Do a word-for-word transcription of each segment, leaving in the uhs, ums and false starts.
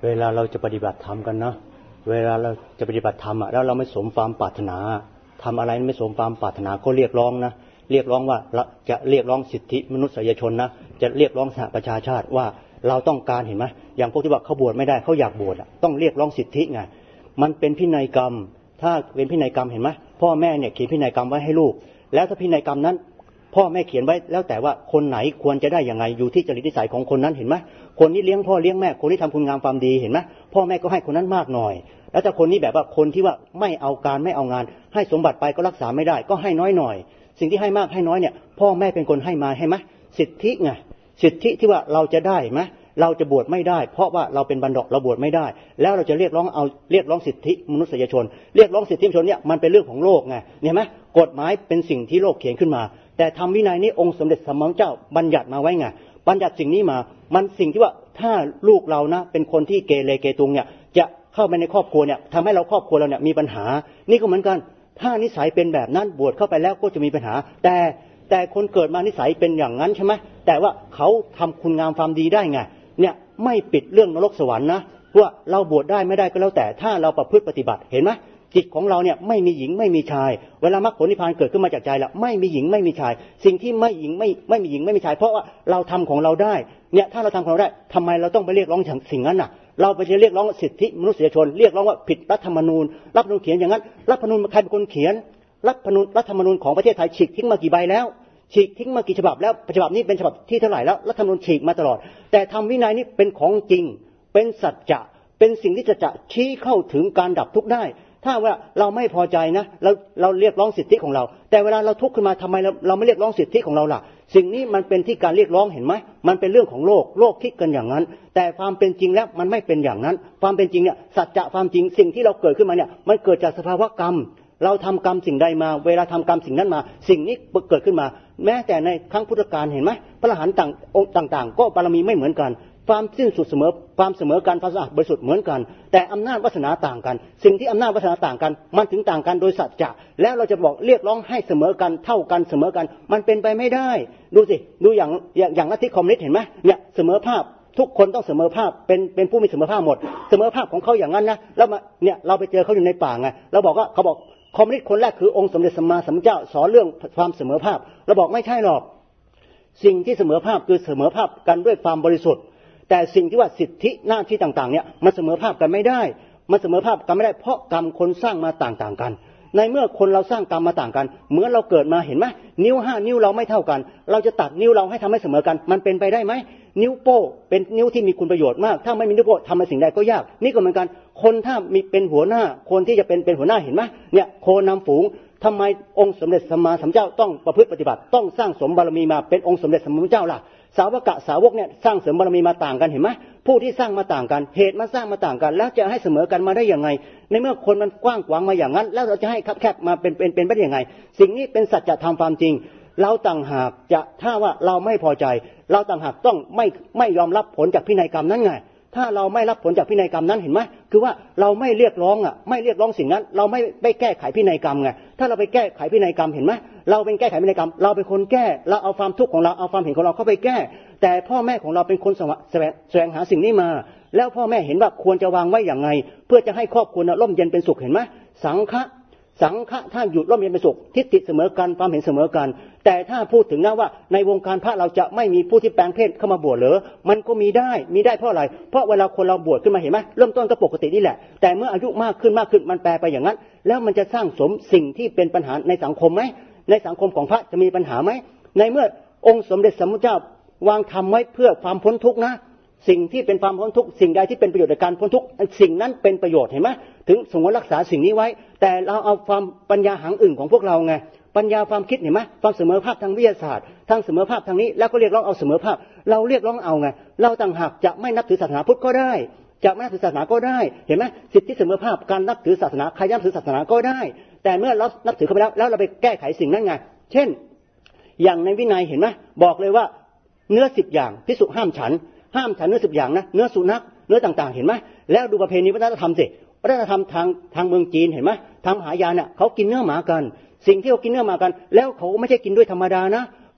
เวลาเราจะปฏิบัติธรรมกันนะเวลาเราจะปฏิบัติธรรมอ่ะแล้วเราไม่สมความปรารถนาทำอะไรไม่สมความปรารถนาก็เรียกร้องนะเรียกร้องว่าจะเรียกร้องสิทธิมนุษยชนนะจะเรียกร้องสหประชาชาติว่าเราต้องการเห็นไหมอย่างพวกที่ว่าเขาบวชไม่ได้เขาอยากบวชต้องเรียกร้องสิทธิไงมันเป็นพินัยกรรมถ้าเป็นพินัยกรรมเห็นไหมพ่อแม่เนี่ยเขียนพินัยกรรมไว้ให้ลูกแล้วถ้าพินัยกรรมนั้นพ่อแม่เขียนไว้แล้วแต่ว่าคนไหนควรจะได้ยังไงอยู่ที่จริตนิสัยของคนนั้นเห็นไหมคนนี้เลี้ยงพ่อเลี้ยงแม่คนที่ทำคุณงามความดีเห็นไหมพ่อแม่ก็ให้คนนั้นมากหน่อยแล้วถ้าคนนี้แบบว่าคนที่ว่าไม่เอาการไม่เอางานให้สมบัติไปก็รักษาไม่ได้ก็ให้น้อยหน่อยสิ่งที่ให้มากให้น้อยเนี่ยพ่อแม่เป็นคนให้มาให้ไหมสิทธิไงสิทธิที่ว่าเราจะได้ไหมเราจะบวชไม่ได้เพราะว่าเราเป็นบัณฑิตเราบวชไม่ได้แล้วเราจะเรียกร้องเอาเรียกร้องสิทธิมนุษยชนเรียกร้องสิทธิมนุษยชนเนี่ยมันเป็นเรื่องของโลกไงเนี่ยไหมกฎหมายเป็นสิ่งที่โลกเขียนขึ้นมาแต่ธรรมวินัยนี้องค์สมเด็จสัมมาสัมพุทธเจ้าบัญญัติมาไว้ไงบัญญัติสิ่งนี้มามันสิ่งที่ว่าถ้าลูกเรานะเป็นคนที่เกเรเกตุงเนี่ยจะเข้าไปในครอบครัวเนี่ยทำให้เราครอบครัวเราเนี่ยมีปัญหานี่ก็เหมือนกันถ้านิสัยเป็นแบบนั้นบวชเข้าไปแล้วก็จะมีปัญหาแต่แต่คนเกิดมานิสัยเป็นอย่างนั้นใช่ไหมแต่ว่าเขาทำคุณงามความดีได้ไงเนี่ยไม่ปิดเรื่องนรกสวรรค์นะว่าเราบวชได้ไม่ได้ก็แล้วแต่ถ้าเราประพฤติปฏิบัติเห็นไหมจิตของเราเนี่ยไม่มีหญิงไม่มีชายเวลามรรคผลนิพพานเกิดขึ้นมาจากใจแล้วไม่มีหญิงไม่มีชายสิ่งที่ไม่หญิงไม่ไม่มีหญิงไม่มีชายเพราะว่าเราทำของเราได้เนี่ยถ้าเราทำของเราได้ทำไมเราต้องไปเรียกร้องสิ่งนั้นน่ะเราไปเรียกร้องสิทธิมนุษยชนเรียกร้องว่าผิดรัฐธรรมนูญรัฐธรรมนูญเขียนอย่างนั้นรัฐธรรมนูญใครเป็นคนเขียนรัฐธรรมนูญรัฐธรรมนูญของประเทศไทยฉีกทิ้งมากี่ใบแล้วฉีกทิ้งมากี่ฉบับแล้วฉบับนี้เป็นฉบับที่เท่าไหร่แล้วรัฐธรรมนูญฉีกมาตลอดแต่ธรรมวินัยนี้เป็นของจริงเป็นสัจจะเป็นสิ่งที่จะจะชี้เข้าถึงการดับทุกข์ได้ถ้าว่าเราไม่พอใจนะเราเราเรียกร้องสิทธิของเราแต่เวลาเราทุกข์ขึ้นมาทำไมเราเราไม่เรียกร้องสิทธิของเราล่ะสิ่งนี้มันเป็นที่การเรียกร้องเห็นไหมมันเป็นเรื่องของโลกโลกคิดกันอย่างนั้นแต่ความเป็นจริงแล้วมันไม่เป็นอย่างนั้นความเป็นจริงเนี่ยสัจจะความจริงสิ่งที่เราเกิดขึ้นมาเนี่ยมันเกิดจากสภาวะกรรมเราทำกรรมสิ่งใดมาเวลาทำกรรมสิ่งนั้นมาสิ่งนี้เกิดขึ้นมาแม้แต่ในครั้งพุทธกาลเห็นไหมพระอรหันต์ต่างองค์ต่างๆก็บารมีไม่เหมือนกันความสิ้นสุดเสมอความเสมอกันความสะอาดบริสุทธิ์เหมือนกันแต่อำนาจวาสนาต่างกันสิ่งที่อำนาจวาสนาต่างกันมันถึงต่างกันโดยสัจจะแล้วเราจะบอกเรียกร้องให้เสมอกันเท่ากันเสมอกันมันเป็นไปไม่ได้ดูสิดูอย่างอย่างลัทธิคอมมิวนิสต์เห็นไหมเนี่ยเสมอภาพทุกคนต้องเสมอภาพเป็นเป็นผู้มีเสมอภาพหมดเสมอภาพของเขาอย่างนั้นนะแล้วมาเนี่ยเราไปเจอเขาอยู่ในป่าไงเราบอกว่าเขาบอกคอมมิวนิสต์คนแรกคือองค์สมเด็จสัมมาสัมพุทธเจ้าสอนเรื่องความเสมอภาพเราบอกไม่ใช่หรอกสิ่งที่เสมอภาพคือเสมอภาพกันด้วยความบริสุทธิ์แต่สิ่งที่ว่าสิทธิหน้าที่ต่างๆเนี่ยมันเสมอภาพกันไม่ได้มันเสมอภาพกันไม่ได้เพราะกรรมคนสร้างมาต่างๆกันในเมื่อคนเราสร้างกรรมมาต่างกันเหมือนเราเกิดมาเห็นไหมนิ้วห้านิ้วเราไม่เท่ากันเราจะตัดนิ้วเราให้ทำให้เสมอกันมันเป็นไปได้ไหมนิ้วโป้เป็นนิ้วที่มีคุณประโยชน์มากถ้าไม่มีนิ้วโป้ทำอะไรสิ่งใดก็ยากนี่ก็เหมือนกันคนถ้ามีเป็นหัวหน้าคนที่จะเป็นเป็นหัวหน้าเห็นไหมเนี่ยโคนำฝูงทำไมองค์สมเด็จสัมมาสัมพุทธเจ้าต้องประพฤติปฏิบัติต้องสร้างสมบารมีมาเป็นองค์สมเด็จสัมมาสัมพุทธเจ้าล่ะสาวกะสาวกเนี่ยสร้างเสริมบารมีมาต่างกันเห็นไหมผู้ที่สร้างมาต่างกันเหตุมาสร้างมาต่างกันแล้วจะให้เสมอกันมาได้ยังไงในเมื่อคนมันกว้างขวางมาอย่างนั้นแล้วเราจะให้คับแคบมาเป็นเป็นเป็นไปได้ยังไงสิ่งนี้เป็นสัจธรรมความจริงเราต่างหากจะถ้าว่าเราไม่พอใจเราต่างหากต้องไม่ไม่ยอมรับผลจากพินัยกรรมนั้นไงถ้าเราไม่รับผลจากพินัยกรรมนั้นเห็นไหมคือว่าเราไม่เรียกร้องอ่ะไม่เรียกร้องสิ่งนั้นเราไม่ไปแก้ไขพินัยกรรมไงถ้าเราไปแก้ไขพินัยกรรมเห็นไหมเราเป็นแก้ไขพินัยกรรมเราเป็นคนแก้เราเอาความทุกข์ของเราเอาความเห็นของเราเข้าไปแก้แต่พ่อแม่ของเราเป็นคนแสวงแสวงหาสิ่งนี้มาแล้วพ่อแม่เห็นว่าควรจะวางไว้อย่างไงเพื่อจะให้ครอบครัวร่มเย็นเป็นสุขเห็นไหมสังฆะสังฆะถ้าหยุดร่มเย็นเป็นสุขทิฏฐิเสมอกันความเห็นเสมอกันแต่ถ้าพูดถึงนะว่าในวงการพระเราจะไม่มีผู้ที่แปลงเพศเข้ามาบวชเหรอมันก็มีได้มีได้เพราะอะไรเพราะเวลาคนเราบวชขึ้นมาเห็นไหมเริ่มต้นก็ปกตินี่แหละแต่เมื่ออายุมากขึ้นมากขึ้นมันแปลไปอย่างนั้นแล้วมันจะสร้างสมสิ่งที่เป็นปัญหาในสังคมไหมในสังคมของพระจะมีปัญหาไหมในเมื่อองค์สมเด็จสัมมาสัมพุทธเจ้าวางธรรมไว้เพื่อความพ้นทุกข์นะสิ่งที่เป็นความพ้นทุกข์สิ่งใดที่เป็นประโยชน์ในการพ้นทุกข์สิ่งนั้นเป็นประโยชน์เห็นไหมถึงสงวนรักษาสิ่งนี้ไว้แต่เราเอาความปัญญาหางอึ่งของพวกเราไงปัญญาความคิดเห็นไหมความเสมอภาคทางวิทยาศาสตร์ทางเสมอภาคทางนี้แล้วก็เรียกร้องเอาเสมอภาคเราเรียกร้องเอาไงเราต่างหากจะไม่นับถือศาสนาพุทธก็ได้จะไม่นับถือศาสนาก็ได้เห็นไหมสิทธิเสมอภาคการนับถือศาสนาใครนับถือศาสนาก็ได้แต่เมื่อเรานับถือเข้าไปแล้วแล้วเราไปแก้ไขสิ่งนั้นไงเช่นอย่างในวินัยเห็นไหมบอกเลยว่าเนื้อสิบอย่างภิกษุห้ามฉันห้ามฉันเนื้อสิบอย่างนะเนื้อสุนัขเนื้อต่างๆเห็นไหมแล้วดูประเพณีวัฒนธรรมสิวัฒนธรรมทางทางเมืองจีนเห็นไหมทางมหายานเนี่ยเขากินเนื้อหมากันสิ่งที่เขากินเนื้อหมากันแล้วเขาไม่ใช่กินด้วยธรรมดานะ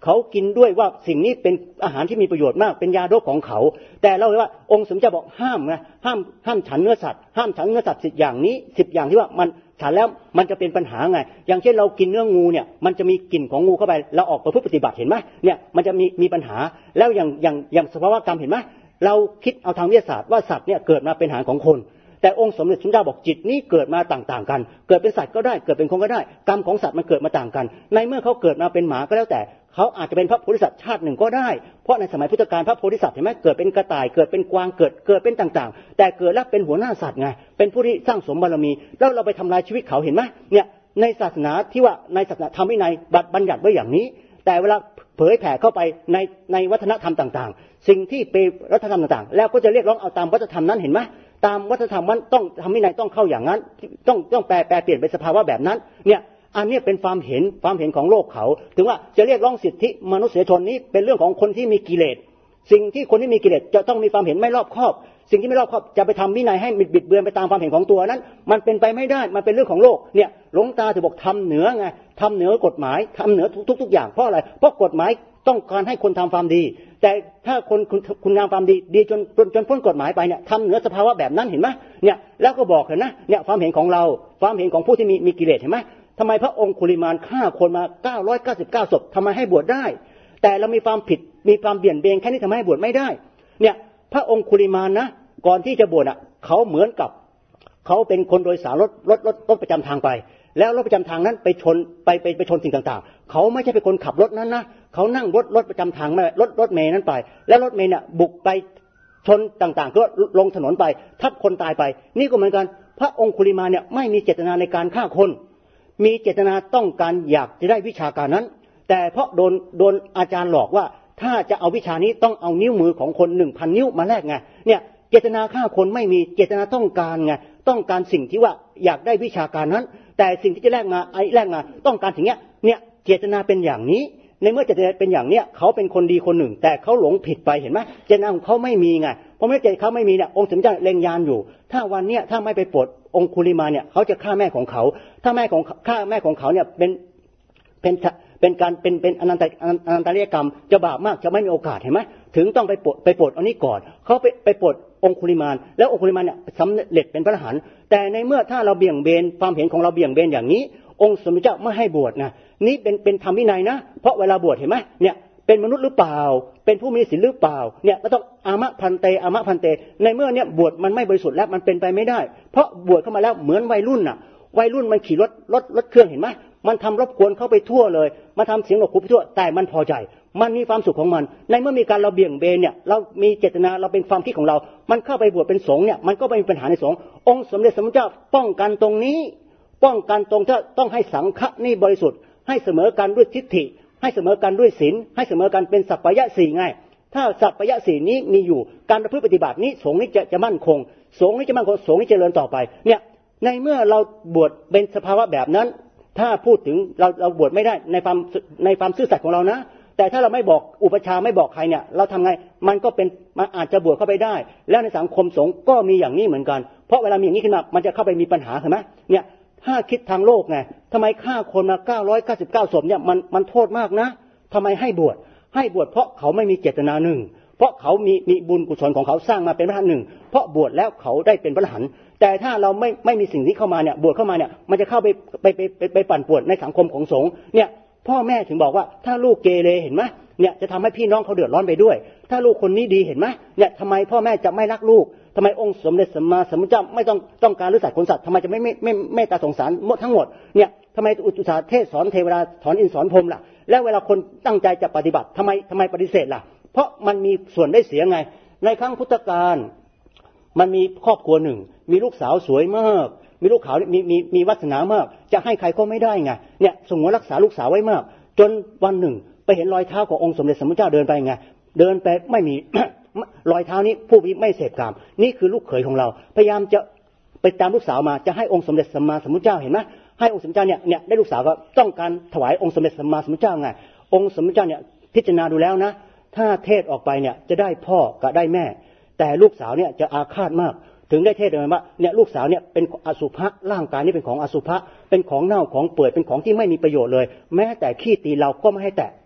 เขากินด้วยว่าสิ่งนี้เป็นอาหารที่มีประโยชน์มากเป็นยาโรคของเขาแต่เราเลยว่าองค์สมเด็จเจ้าบอกห้ามนะห้ามห้ามฉันเนื้อสัตว์ห้ามฉันเนื้อสัตว์สิบอย่างนี้สิบอย่างที่ว่ามันฉันแล้วมันจะเป็นปัญหาไงอย่างเช่นเรากินเนื้องูเนี่ยมันจะมีกลิ่นของงูเข้าไปเราออกไปเพื่อปฏิบัติเห็นไหมเนี่ยมันจะมีมีปัญหาแล้วอย่างอย่างอย่างสภาวะกรรมเห็นไหมเราคิดเอาทางวิทยาศาสตร์ว่าสัตว์เนี่ยเกิดมาเป็นอาหารของคนแต่องค์สมเด็จพระเจ้าบอกจิตนี้เกิดมาต่างๆกันเกิดเป็นสัตว์ก็ได้เกิดเป็นคนก็ได้กรรมของสัตว์มันเกิดมาต่างกันในเมื่อเขาเกิดมาเป็นหมาก็แล้วแต่เขาอาจจะเป็นพระโพธิสัตว์ชาติหนึ่งก็ได้เพราะในสมัยพุทธกาลพระโพธิสัตว์เห็นไหมเกิดเป็นกระต่ายเกิดเป็นกวางเกิดเกิดเป็นต่างๆแต่เกิดแล้วเป็นหัวหน้าสัตว์ไงเป็นผู้ที่สร้างสมบารมีแล้วเราไปทำลายชีวิตเขาเห็นไหมเนี่ยในศาสนาที่ว่าในศาสนาธรรมวินัยบัญญัติไว้อย่างนี้แต่เวลาเผยแผ่เข้าไปในในวัฒนธรรมต่างๆสิ่งที่เป็นวัฒนธรรมต่างๆแล้วก็จะเรียกร้องเอาตามวัฒนธรรมนั้นเห็นไหมตามวัฒนธรรมมันต้องทำวินัยต้องเข้าอย่างนั้นต้องต้องแปลแปลเปลี่ยนเป็นสภาวะแบบนั้นเนี่ยอันนี้เป็นความเห็นความเห็นของโลกเขาถึงว่าจะเรียกร้องสิทธิมนุษยชนนี้เป็นเรื่องของคนที่มีกิเลสสิ่งที่คนที่มีกิเลสจะต้องมีความเห็นไม่รอบคอบสิ่งที่ไม่รอบคอบจะไปทำวินัยให้บิดเบือนไปตามความเห็นของตัวนั้นมันเป็นไปไม่ได้มันเป็นเรื่องของโลกเนี่ยหลวงตาถึงบอกทำเหนือไงทำเหนือกฎหมายทำเหนือทุกๆอย่างเพราะอะไรเพราะกฎหมายต้องการให้คนทำความดีแต่ถ้าคนคุณคุณงามความดีดีจนจนจนพ้นกฎหมายไปเนี่ยทำเหนือสภาวะแบบนั้นเห็นไหมเนี่ยแล้วก็บอกเห็นนะเนี่ยความเห็นของเราความเห็นของผู้ที่มีมีกิเลสเห็นไหมทำไมพระองค์คุลิมานฆ่าคนมาเก้าร้อยเก้าสิบเก้าศพทำไมให้บวชได้แต่เรามีความผิดมีความเบี่ยงเบนแค่นี้ทำไมให้บวชไม่ได้เนี่ยพระองค์คุลิมานนะก่อนที่จะบวชอ่ะเขาเหมือนกับเขาเป็นคนโดยสารรถรถรถรถประจำทางไปแล้วรถประจำทางนั้นไปชนไปไปไปชนสิ่งต่างๆเขาไม่ใช่เป็นคนขับรถนั้นนะเขานั่งรถรถประจำทางมารถรถเมย์นั้นไปแล้วรถเมย์เนี่ยบุกไปชนต่างๆก็ลงถนนไปทับคนตายไปนี่ก็เหมือนกันพระองค์คุลิมานเนี่ยไม่มีเจตนาในการฆ่าคนมีเจตนาต้องการอยากจะได้วิชาการนั้นแต่เพราะโดนโดนอาจารย์หลอกว่าถ้าจะเอาวิชานี้ต้องเอานิ้วมือของคนหนึ่งพันนิ้วมาแลกไงเนี่ยเจตนาฆ่าคนไม่มีเจตนาต้องการไงต้องการสิ่งที่ว่าอยากได้วิชาการนั้นแต่สิ่งที่จะแลกมาไอ้แลกมาต้องการสิ่งเนี้ยเนี่ยเจตนาเป็นอย่างนี้ในเมื่อเจตนาเป็นอย่างเนี้ยเขาเป็นคนดีคนหนึ่งแต่เขาหลงผิดไปเห็นไหมเจตนาของเขาไม่มีไงเพราะไม่เจตเขาไม่มีเนี่ยองค์สมเด็จเล็งยานอยู่ถ้าวันเนี้ยถ้าไม่ไปโปรดองคุลิมานเนี่ยเขาจะฆ่าแม่ของเขาถ้าแม่ของฆ่าแม่ของเขาเนี่ยเป็นเป็นเป็นการเป็นเป็นอนันตอนันตริยกรรมจะบาปมากจะไม่มีโอกาสเห็นไหมถึงต้องไปโปรดไปโปรดอันนี้ก่อนเขาไปไปโปรดองคุลิมานแล้วองคุลิมานเนี่ยสำเร็จเป็นพระอรหันต์แต่ในเมื่อถ้าเราเบี่ยงเบนความเห็นของเราเบี่ยงเบนอย่างนี้องค์สมเด็จเจ้าไม่ให้บวชนะนี่เป็นเป็นธรรมวินัยนะเพราะเวลาบวชเห็นไหมเนี่ยเป็นมนุษย์หรือเปล่าเป็นผู้มีศีลหรือเปล่าเนี่ยก็ต้องอามะพันเตอามะพันเตในเมื่อเนี่ยบวชมันไม่บริสุทธิ์แล้วมันเป็นไปไม่ได้เพราะบวชเข้ามาแล้วเหมือนวัยรุ่นน่ะวัยรุ่นมันขี่รถรถรถเครื่องเห็นไหมมันทำรบกวนเข้าไปทั่วเลยมาทำเสียงหนวกหูไปทั่วแต่มันพอใจมันมีความสุขของมันในเมื่อมีการเราเบี่ยงเบนเนี่ยเรามีเจตนาเราเป็นความคิดของเรามันเข้าไปบวชเป็นสงฆ์เนี่ยมันก็ไม่มีปัญหาในสงฆ์องค์สมเด็จสมเด็จเจ้าป้องกันตรงนี้ป้องกันตรงที่ต้องให้สังฆะนี่บริสุทธิ์ให้เสมอกันด้วยทิฏฐิให้เสมอกันด้วยศีลให้เสมอกันเป็นสัพพยะสี่ไงถ้าสัพพยะสี่นี้มีอยู่การประพฤติปฏิบัตินี้สงฆ์นี้จะจะมั่นคงสงฆ์นี้จะมั่นคงสงฆ์นี้จะเจริญต่อไปเนี่ยในเมื่อเราบวชเป็นสภาวะแบบนั้นถ้าพูดถึงเราเราบวชไม่ได้ในความในความซื่อสัตย์ของเรานะแต่ถ้าเราไม่บอกอุปชาไม่บอกใครเนี่ยเราทำไงมันก็เป็นมันอาจจะบวชเข้าไปได้แล้วในสังคมสงฆ์ก็มีอย่างนี้เหมือนกันเพราะเวลามีอย่างนี้ขึ้นมามันจะเข้าไปมีปัญหาเห็นไหมเนี่ยถ้าคิดทางโลกไงทำไมฆ่าคนมาเก้าร้อยเก้าสิบเก้าศพเนี่ยมันมันโทษมากนะทำไมให้บวชให้บวชเพราะเขาไม่มีเจตนาหนึ่งเพราะเขามีมีบุญกุศลของเขาสร้างมาเป็นพระอรหันต์หนึ่งเพราะบวชแล้วเขาได้เป็นพระอรหันต์แต่ถ้าเราไม่ไม่มีสิ่งนี้เข้ามาเนี่ยบวชเข้ามาเนี่ยมันจะเข้าไปไปไปไปไปปั่นป่วนในสังคมของสงฆ์เนี่ยพ่อแม่ถึงบอกว่าถ้าลูกเกเรเห็นไหมเนี่ยจะทำให้พี่น้องเขาเดือดร้อนไปด้วยถ้าลูกคนนี้ดีเห็นไหมเนี่ยทำไมพ่อแม่จะไม่รักลูกทำไมองค์สมเด็จสัมมาสัมพุทธเจ้าไม่ต้องต้องการรู้สัตว์คนสัตว์ทำไมจะไม่ไม่ไม่เมตตาสงสารหมดทั้งหมดเนี่ยทำไมอุตสาห์เทศสอนเทวดาสอนอินสอนพรหมล่ะแล้วเวลาคนตั้งใจจะปฏิบัติทำไมทำไมปฏิเสธล่ะเพราะมันมีส่วนได้เสียไงในครั้งพุทธกาลมันมีครอบครัวหนึ่งมีลูกสาวสวยมากมีลูกขาวมีมีมีวาสนามากจะให้ใครก็ไม่ได้ไงเนี่ยสงวนรักษาลูกสาวไว้มากจนวันหนึ่งไปเห็นรอยเท้าขององค์สมเด็จสัมมาสัมพุทธเจ้าเดินไปไงเดินไปไม่มี รอยเท้านี้ผู้ไม่เสพกามนี่คือลูกเขยของเราพยายามจะไปตามลูกสาวมาจะให้องค์สมเด็จสัมมาสัมพุทธเจ้าเห็นไหมให้องค์สมเด็จเจ้าเนี่ยเนี่ยได้ลูกสาวก็ต้องการถวายองค์สมเด็จสัมมาสัมพุทธเจ้าไงองค์สมเด็จเจ้าเนี่ยพิจารณาดูแล้วนะถ้าเทศออกไปเนี่ยจะได้พ่อกับได้แม่แต่ลูกสาวเนี่ยจะอาฆาตมากถึงได้เทศเลยว่าเนี่ยลูกสาวเนี่ยเป็นอสุภะร่างกายนี่เป็นของอสุภะเป็นของเน่าของเปื่อยเป็นของที่ไม่มีประโยชน์เลยแม้แต่ขี้ตีเราก็ไม่ให้แตะ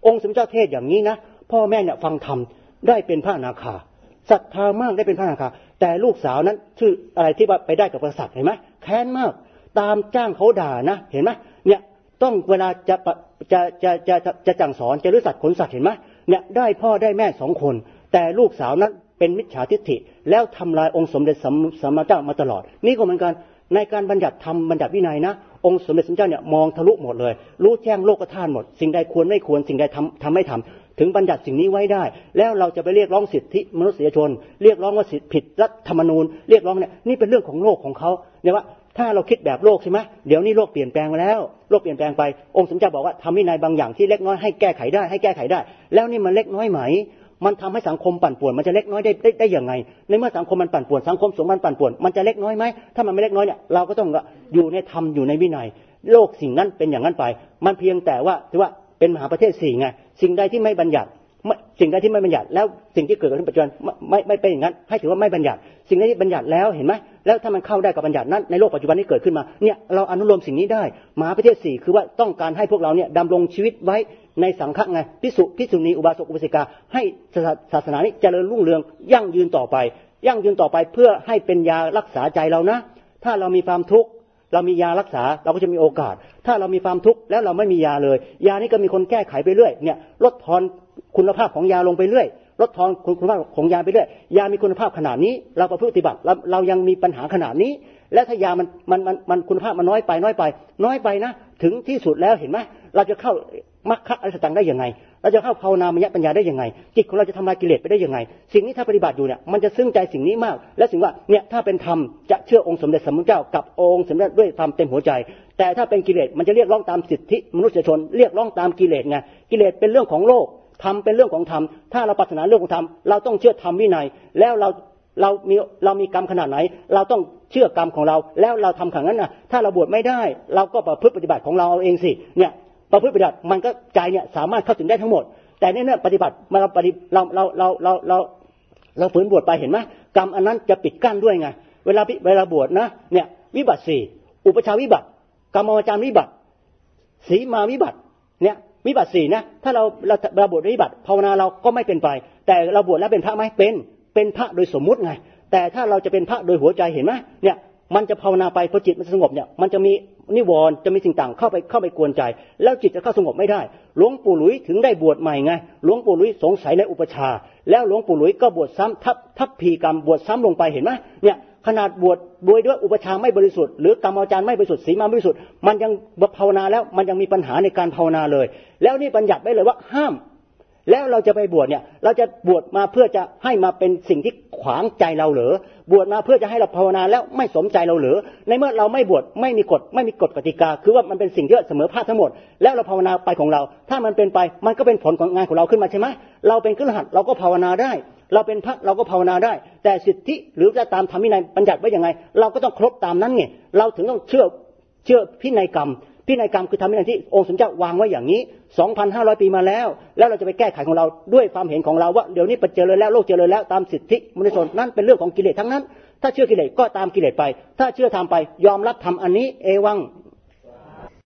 องค์สมเด็จเจ้าเทศอย่างนี้นะพ่อแม่เนี่ยฟังธรรมได้เป็นพระอนาคาศรัทธามากได้เป็นพระอนาคาแต่ลูกสาวนั้นชื่ออะไรที่ว่าไปได้กับกษัตริย์เห็นไหมแค้นมากตามจ้างเขาด่านะเห็นไหมเนี่ยต้องเวลาจะจะจะจะจะจะจังสอนจะรู้สัตว์ขนสัตว์เห็นไหมเนี่ยได้พ่อได้แม่สองคนแต่ลูกสาวนั้นเป็นมิจฉาทิฏฐิแล้วทำลายองค์สมเด็จสัมมาสัมพุทธเจ้ามาตลอดนี่ก็เหมือนกันในการบัญญัติธรรมบัญญัติวินัยนะองค์สมเด็จสัมมาสัมพุทธเจ้าเนี่ยมองทะลุหมดเลยรู้แจ้งโลกธาตุหมดสิ่งใดควรไม่ควรสิ่งใดทำทำไม่ทำถึงบัญญัติสิ่งนี้ไว้ได้แล้วเราจะไปเรียกร้องสิทธิมนุษยชนเรียกร้องว่าสิทธิผิดรัฐธรรมนูญเรียกร้องเนี่ยนี่เป็นเรื่องของโลกของเขาเนี่ยว่าถ้าเราคิดแบบโลกใช่ไหมเดี๋ยวนี้โลกเปลี่ยนแปลงมาแล้วโลกเปลี่ยนแปลงไปองค์สมเด็จบอกว่าทำวินัยบางอย่างที่เล็กน้อยให้แก้ไขได้ให้แก้ไขได้แล้วนี่มันเล็กน้อยไหมมันทำให้สังคมปั่นป่วนมันจะเล็กน้อยได้ได้ได้ยังไงในเมื่อสังคมมันปั่นป่วนสังคมสงฆ์มันปั่นป่วนมันจะเล็กน้อยไหมถ้ามันไม่เล็กน้อยเนี่ยเราก็ต้องอยู่ในธรรมอยู่ในวินัยโลกสิ่งนั้นเป็นอย่างนั้นไปมันเพียงแต่ว่าถือว่าเป็นมหาประเทศสี่ไงสิ่งใดที่ไม่บัญญัติสิ่งใดที่ไม่บัญญัติแล้วสิ่งที่เกิดขึ้นปัจจุบันไม่ไม่เป็นอย่างนั้นให้ถือว่าไม่บัญญัติสิ่งใดที่บัญญัติแล้วเห็นไหมแล้วถ้ามันเข้าได้กับบัญญัตินั้นในโลกปัจจุบันที่เกิดขึ้นมาเนี่ยเราอนุโลมสิ่งนี้ได้มหาประเทศสี่คือว่าต้องการให้พวกเราเนี่ยดำรงชีวิตไว้ในสังฆะไงภิกษุภิกษุณีอุบาสกอุบาสิกาให้ศาสนานี้เจริญรุ่งเรืองยั่งยืนต่อไปยั่งยืนต่อไปเพื่อให้เป็นยารักษาใจเรานะถ้าเรามีความทุกข์เรามียารักษาเราก็จะมีโอกาสถ้าเรามีความทุกข์แล้วเราไม่มียาเลยยานี้ก็มีคนแก้ไขไปเรื่อยเนี่ยลดทอนคุณภาพของยาลงไปเรื่อยลดทอนคุณภาพของยาไปเรื่อยยามีคุณภาพขนาดนี้เราประพฤติปฏิบัติเราเรายังมีปัญหาขนาดนี้และถ้ายามันมันมันมันคุณภาพมันน้อยไปน้อยไปน้อยไปนะถึงที่สุดแล้วเห็นไหมเราจะเข้ามรรคอริยสัจได้ยังไงเราจะเข้าภาวนามยปัญญาได้ยังไงจิตของเราจะทำลายกิเลสไปได้ยังไงสิ่งนี้ถ้าปฏิบัติอยู่เนี่ยมันจะซึ้งใจสิ่งนี้มากและสิ่งว่าเนี่ยถ้าเป็นธรรมจะเชื่อองค์สมเด็จสัมมาสัมพุทธเจ้ากับองค์สมเด็จด้วยความเต็มหัวใจแต่ถ้าเป็นกิเลสมันจะเรียกร้องตามสิทธิมนุษยชนเรียกร้องตามกิเลสไงกิเลสเป็นเรื่องของโลกธรรมเป็นเรื่องของธรรมถ้าเราปรารถนาเรื่องของธรรมเราต้องเชื่อธรรมวินัยแล้วเราเรามีเรามีกรรมขนาดไหนเราต้องเชื่อกรรมของเราแล้วเราทำขังนั้นนะถ้าเราบวชไม่ได้เราก็ประพฤติปฏิบัติของเราเอาเองสิเนี่ยประพฤติปฏิบัติมันก็ใจเนี่ยสามารถเข้าถึงได้ทั้งหมดแต่เนี่ยปฏิบัติมาเราปฏิเราเราเราเราเราเราฝืนบวชไปเห็นไหมกรรมอันนั้นจะปิดกั้นด้วยไงเวลาเวลาบวชนะเนี่ยวิบัติสี่อุปชาวิบัติกรรมวจารวิบัติสีมาวิบัติเนี่ยวิบัติสี่นะถ้าเราเราเราบวชวิบัติภาวนาเราก็ไม่เป็นไปแต่เราบวชแล้วเป็นพระไหมเป็นเป็นพระโดยสมมุติไงแต่ถ้าเราจะเป็นพระโดยหัวใจเห็นไหมเนี่ยมันจะภาวนาไปพอจิตมันสงบเนี่ยมันจะมีนิวรณ์จะมีสิ่งต่างเข้าไปเข้าไปกวนใจแล้วจิตจะเข้าสงบไม่ได้หลวงปู่หลุยถึงได้บวชใหม่ไงหลวงปู่หลุยสงสัยในอุปชาแล้วหลวงปู่หลุยก็บวชซ้ำทับทับพีกรรมบวชซ้ำลงไปเห็นไหมเนี่ยขนาดบวชโดยด้วยอุปชาไม่บริสุทธิ์หรือกรรมอาจารย์ไม่บริสุทธิ์สีมาไม่บริสุทธิ์มันยังภาวนาแล้วมันยังมีปัญหาในการภาวนาเลยแล้วนี่บัญญัติไว้เลยว่าห้ามแล้วเราจะไปบวชเนี่ยเราจะบวชมาเพื่อจะให้มาเป็นสิ่งที่ขวางใจเราเหรอบวชมาเพื่อจะให้เราภาวนาแล้วไม่สมใจเราเหรอในเมื่อเราไม่บวชไม่มีกฎไม่มีกฎกติกาคือว่ามันเป็นสิ่งที่เสมอภาคทั้งหมดแล้วเราภาวนาไปของเราถ้ามันเป็นไปมันก็เป็นผลของงานของเราขึ้นมาใช่ไหมเราเป็นคฤหัสถ์เราก็ภาวนาได้เราเป็นพระเราก็ภาวนาได้แต่สิทธิหรือจะตามธรรมวินัยบัญญัติไว้ยังไงเราก็ต้องครบตามนั้นไงเราถึงต้องเชื่อเชื่อพินัยกรรมพินัยกรรมคือธรรมวินัยที่องค์สมเด็จเจ้าวางไว้อย่างนี้ สองพันห้าร้อย ปีมาแล้วแล้วเราจะไปแก้ไขของเราด้วยความเห็นของเราว่าเดี๋ยวนี้เจริญแล้วโลกเจริญแล้วตามสิทธิมนุษยชนนั่นเป็นเรื่องของกิเลสทั้งนั้นถ้าเชื่อกิเลสก็ตามกิเลสไปถ้าเชื่อธรรมไปยอมรับธรรมอันนี้เอวัง